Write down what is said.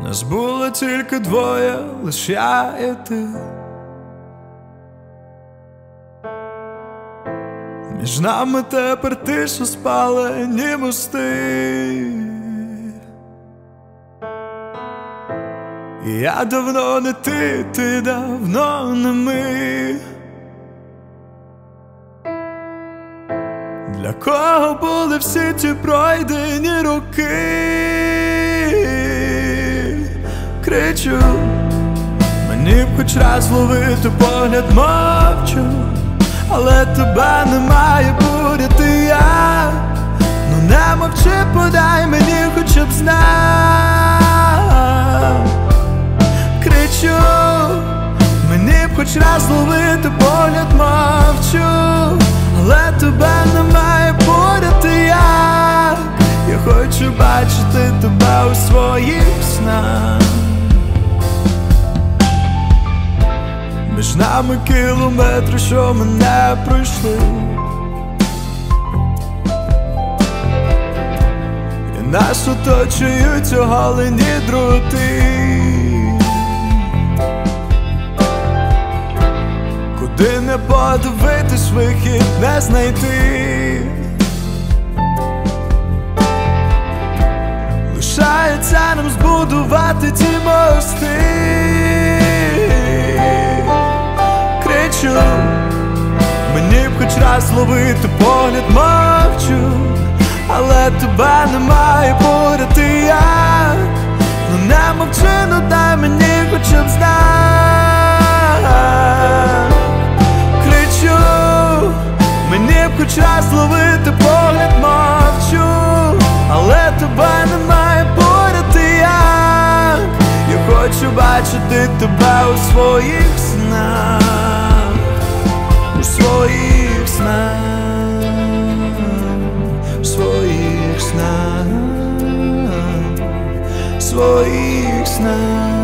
Нас було тільки двоє, лиш я і ти. Між нами тепер тиша, спалені мости. І я давно не ти, ти давно не ми. Для кого були всі ті пройдені роки? Кричу, мені б хоч раз ловити погляд, мовчу, але тебе не має буряти я. Ну не мовчи, подай мені хоча б знак. Кричу, мені б хоч раз ловити погляд, мовчу, але тебе не має буряти як. Я хочу бачити тебе у своїх снах. Між нами кілометри, що ми не пройшли. І нас оточують оголені дроти. Куди не подивитись, вихід не знайти. Лишається нам збудувати ті мости. Кричу, мені б хоч раз ловити погляд, мовчу, але тебе немає поряд і як. Ну не мовчи, ну дай мені хоча б знак. Кричу, мені б хоч раз ловити погляд, мовчу, але тебе немає поряд і як. Я хочу бачити тебе у своїх снах, у своїх снах, у своїх снах, у своїх снах.